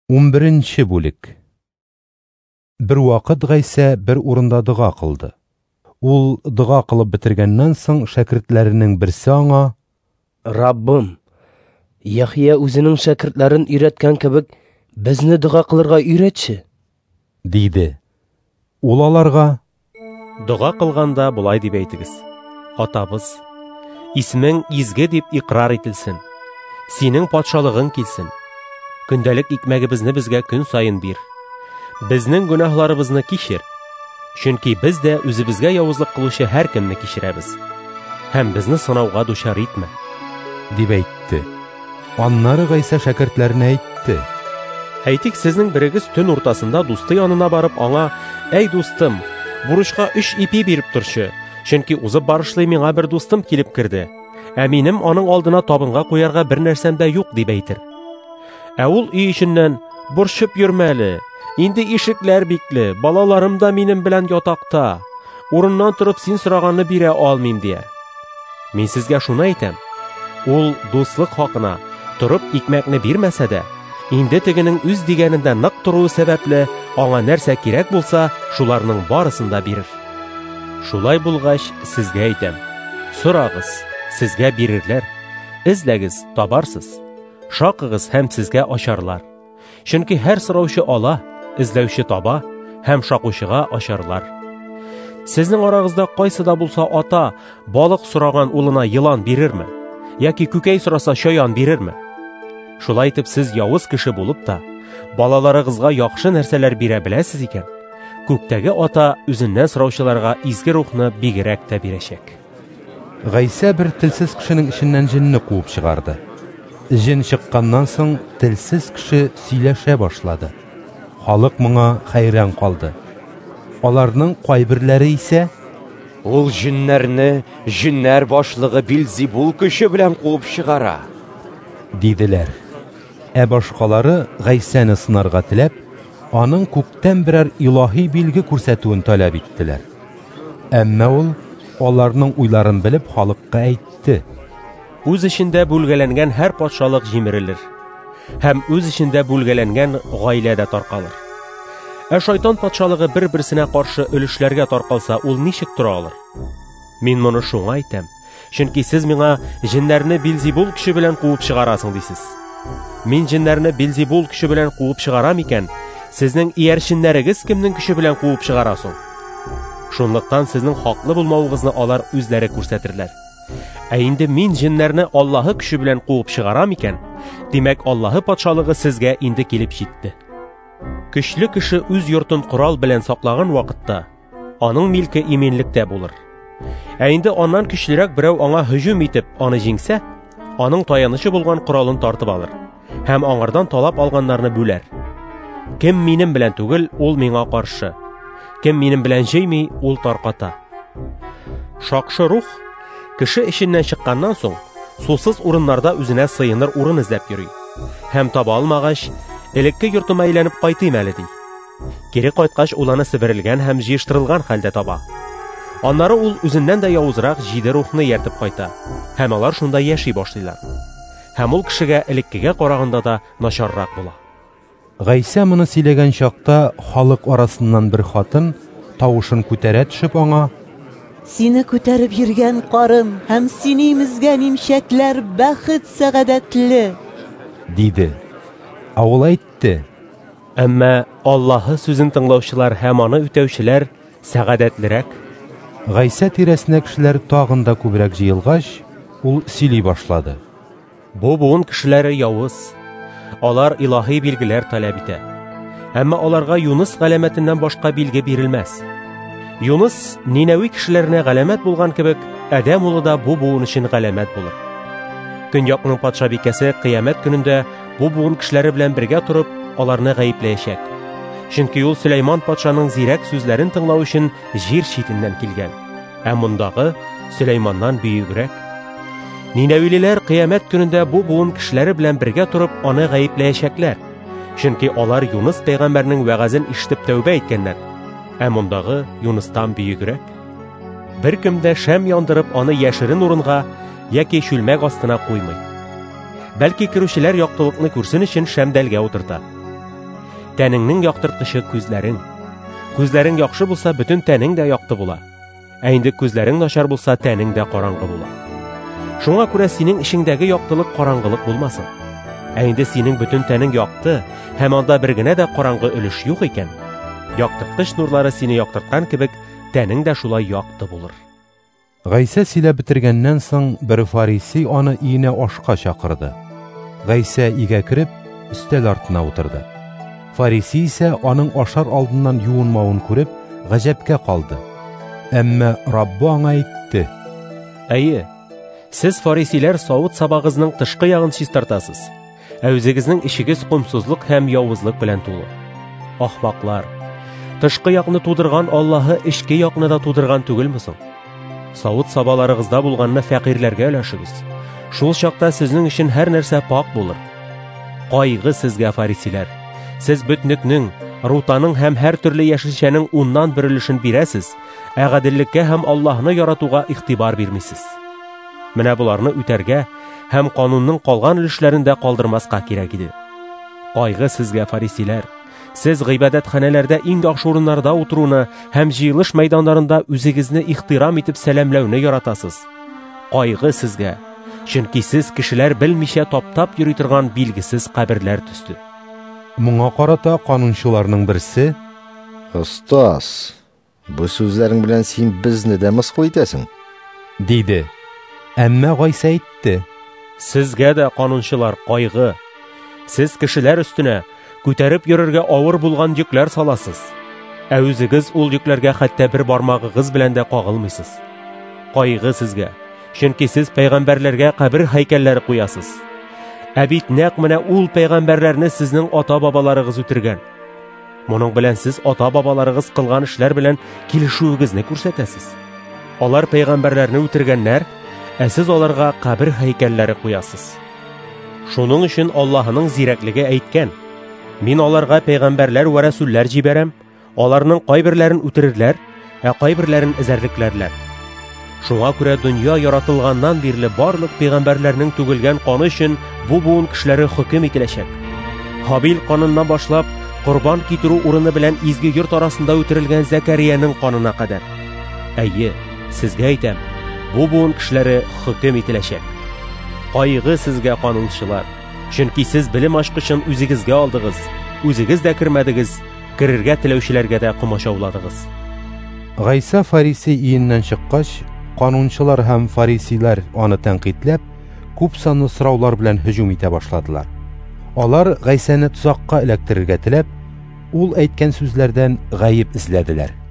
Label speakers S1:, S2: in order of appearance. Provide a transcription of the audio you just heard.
S1: 11-нче бүлек. Bir вакыт Гайса bir урында дога кылды. Ул дога кылып бетергәннән соң шәкертләренең берсе аңа:
S2: Раббым, Яхья үзенең шәкертләрен өйрәткән кебек, безне дога кылырга өйрәтче,
S1: диде. Ул аларга:
S3: Дога кылганда булай дип әйтегез: Атабыз, исмең изге дип иqrar ителсен. Синең патшалыгың килсен. Көндәлек икмәгебезне безгә көн сайын бир. Безнең гөнаһларыбызны кичер. Чөнки без дә үзебезгә явызлык кылучы һәр кемне кичерәбез. Һәм безне сынауга дучар итмә,
S1: дип әйтте. Аннары Гайса шәкертләренә әйтте:
S3: Әйтик, сезнең берегез төн уртасында дусты янына барып аңа: "Әй дустым, бурычка 3 ипи биреп торчы, чөнки узып барышлый миңа бер дустым килеп керде. Ә минем аның алдына табынга куярга бер нәрсәм дә юк" дип әйтер. Ә ул өй иченнән: "Борчып йөрмәле, инде ишекләр бикле, балаларым да минем белән ятакта. Урыннан торып син сораганны бирә алмыйм" дияр. Мин сезгә шуны әйтәм: ул дуслык хакына торып икмәкне бирмәсә дә, инде тегенең үз дигәнендә нык торуы сәбәпле аңа нәрсә кирәк булса, шуларның барысын да бирер. Шулай булгач, сезгә әйтәм: сорагыз, сезгә бирерләр; эзләгез, табарсыз; шакыгыз һәм сезгә ачарлар. Чөнки һәр сораучы ала, эзләүче таба һәм шакучыга ачарлар. Сезнең арагызда кайсы да булса ата балык сораган улына йылан бирерме? Яки күкәй сораса чаян бирерме? Шулай итеп, сез явыз кеше булып та, балаларыгызга яхшы нәрсәләр бирә беләсез икән, күктәге ата үзеннән сораучыларга изге рухны бигрәк тә бирәчәк.
S1: Гайса bir телсез кешенең иченнән җинне куып чыгарды. Җин чыкканнан соң телсез кеше сөйләшә башлады. Халык моңа хәйран калды. Аларның кайберләре исә:
S4: "Ул җиннәрне җиннәр башлыгы Билзебул көче белән куып чыгара",
S1: диделәр. Ә башкалары Гайсаны сынарга теләп, аның күктән берәр илаһи билге күрсәтүен таләп иттеләр. Әмма ул аларның уйларын белеп халыкка әйтте:
S3: Үз эчендә бүлгәләнгән һәр патшалык җимерелер, һәм үз эчендә бүлгәләнгән гаилә дә таркалыр. Ә шайтан патшалыгы бер-берсенә каршы өлешләргә таркалса, ул ничек тора алыр? Мин моны шуңа әйтәм, чөнки сез миңа җиннәрне Билзебул көче белән куып чыгарасың дисез. Мин җиннәрне Билзебул көче белән куып чыгарам икән, сезнең иярченнәрегез кемнең көче белән куып чыгарасың? Шунлыктан сезнең хаклы булмавыгызны алар үзләре күрсәтерләр. Ә инде мин җиннәрне Аллаһы көче белән куып чыгарам икән, димәк Аллаһы патшалыгы сезгә инде килеп җитте. Көчле кеше үз йортын корал белән саклаган вакытта, аның милке именлектә булыр. Ә инде аннан көчлерәк берәү аңа һөҗүм итеп, аны җиңсә, аның таянычы булган коралын тартып алыр һәм аңардан талап алганнарны бүләр. Кем минем белән түгел, ул миңа каршы. Кем минем белән җыймый, ул тарката. Шакшы рух кеше эченнән чыкканнан соң, сусыз урыннарда үзенә сыеныр урын эзләп йөри. Һәм таба алмагач, элекке йортыма әйләнеп кайтыйм әле ди. Кире кайткач, ул аны себерелгән һәм җыештырылган хәлдә таба. Аннары ул үзеннән дә явызрак 7 рухны ияртеп кайта, һәм алар шунда яши башлыйлар. Һәм ул кешегә элеккегә караганда да начаррак була.
S1: Гайса моны сөйләгән чакта халык арасыннан бер хатын тавышын күтәрә төшеп аңа:
S5: "Сине күтәреп йөргән карым һәм сине имезгән имчәкләр бәхет сәгадәтле",
S1: диде. Ул әйтте:
S3: Әмма Аллаһы сүзен тыңлаучылар һәм аны үтәүчеләр сәгадәтлерәк.
S1: Гайса тирәсенә кешеләр тагын да күбрәк җыелгач, ул сөйли башлады:
S3: Бу буын кешеләре явыз. Алар илаһи билгеләр таләп итә. Әмма аларга Юныс галәмәтеннән башка билге бирелмәс. Юныс Нинәви кешеләренә галәмәт булган кебек, Адәм улы да бу буын өчен галәмәт булыр. Көньякның патша бикәсе кыямәт көнендә бу буын кешеләре белән бергә торып, аларны гаепләячәк. Чөнки ул Сөләйман патшаның зирәк сүзләрен тыңлау өчен җир читеннән килгән. Ә мондагы Сөләйманнан бөегрәк. Нинәвилеләр кыямәт көнендә бу буын кешеләре белән бергә турып аны гаепләячәкләр. Чөнки алар Юныс пәйгамбәрнең вәгазен ишетеп тәүбә иткәннәр. Ә мондагы Юныстан бөегрәк. Беркем дә шәм яндырып аны яшерен урынга яки чүлмәк астына куймый. Бәлки керүчеләр яктылыкны күрсен өчен шәмдәлгә утырта. Тәнеңнең яктырткычы күзләрең. Күзләрең яхшы булса, бүтән тәнең дә якты була. Инде күзләрең начар булса, тәнең дә караңгы була. Шуңа күрә синең ишеңдәге яктылык караңгылык булмасын. Инде синең бүтән тәнең якты, һәм анда бер генә дә караңгы өлеш юк икән. Яктырткыч нурлары сине яктырткан кебек, тәнең дә шулай якты булыр.
S1: Гайса сөйләп бетергәннән соң бер фариси аны өенә ашка чакырды. Гайса өйгә кереп, өстәл артына утырды. Фариси исә аның ашар алдыннан юынмавын күреп, гаҗәпкә калды. Әмма Раббы аңа әйтте:
S3: Әйе, сез фарисиләр савыт сабагызның тышкы ягын чистартасыз. Үзегезнең ишегез кумсызлык һәм явызлык белән тулы. Ахмаклар, тышкы якны тудырган Аллаһы эчке якны да тудырган түгелме соң? Савыт сабаларыгызда булганны фәкыйрьләргә өләшегез. Шул чакта сезнең өчен һәр нәрсә пак булыр. Кайгы сезгә, фарисиләр! Сез бөтнекнең, рутаның һәм һәр төрле яшелчәнең 10-нан 1 өлешен бирәсез, ә гаделлеккә һәм Аллаһны яратуга игътибар бирмисез. Менә буларны үтәргә һәм канунның калган өлешләрен дә калдырмаска кирәк иде. Кайгы сезгә, фарисиләр! Сез гыйбадәтханәләрдә иң яхшы урыннарда утыруны һәм җыелыш мәйданнарында үзегезне ихтирам итеп сәламләүне яратасыз. Кайгы сезгә! Чөнки сез кешеләр белмичә таптап йөри торган билгесез каберләр төсле.
S1: Моңа карата канунчыларның берсе:
S6: Остаз, бу сүзләрең белән син безне дә мыскыл итәсең,
S1: диде. Әмма Гайса әйтте:
S3: Сезгә дә, канунчылар, кайгы! Сез кешеләр өстенә күтәреп йөрергә авыр булган йөкләр саласыз. Ә үзегез ул йөкләргә хәтта бер бармагыгыз белән дә кагылмыйсыз. Кайгы сезгә! Чөнки сез пәйгамбәрләргә кабер һәйкәлләре куясыз. Ә бит нәкъ менә ул пәйгамбәрләрне сезнең ата-бабаларыгыз үтергән. Моның белән сез ата-бабаларыгыз кылган эшләр белән килешүегезне күрсәтәсез. Алар пәйгамбәрләрне үтергәннәр, ә сез аларга кабер һәйкәлләре куясыз. Шуның өчен Аллаһның зирәклеге әйткән: Мин аларга пәйгамбәрләр вә рәсүлләр җибәрәм, аларның кайберләрен үтерерләр, ә кайберләрен эзәрлекләрләр. Шуңа күрә дөнья яратылганнан бирле барлык пәйгамбәрләрнең түгелгән каны өчен бу буын кешеләре хөкем ителәчәк. Хабил каныннан башлап, курбан китерү урыны белән изге йорт арасында үтерелгән Закарияның канына кадәр. Әйе, сезгә әйтәм, бу буын кешеләре хөкем ителәчәк. Кайгы сезгә, канунчылар! Чөнки сез белем ачкычын үзегезгә алдыгыз, үзегез дә кермәдегез, керергә теләүчеләргә дә комачауладыгыз.
S1: Гайса фариси өеннән чыккач, канунчылар һәм фарисилар аны тәнкыйтьләп, күп санлы сораулар белән һөҗүм итә башладылар. Алар Гайсаны тузакка эләктерергә теләп, ул әйткән сүзләрдән гаеп эзләделәр.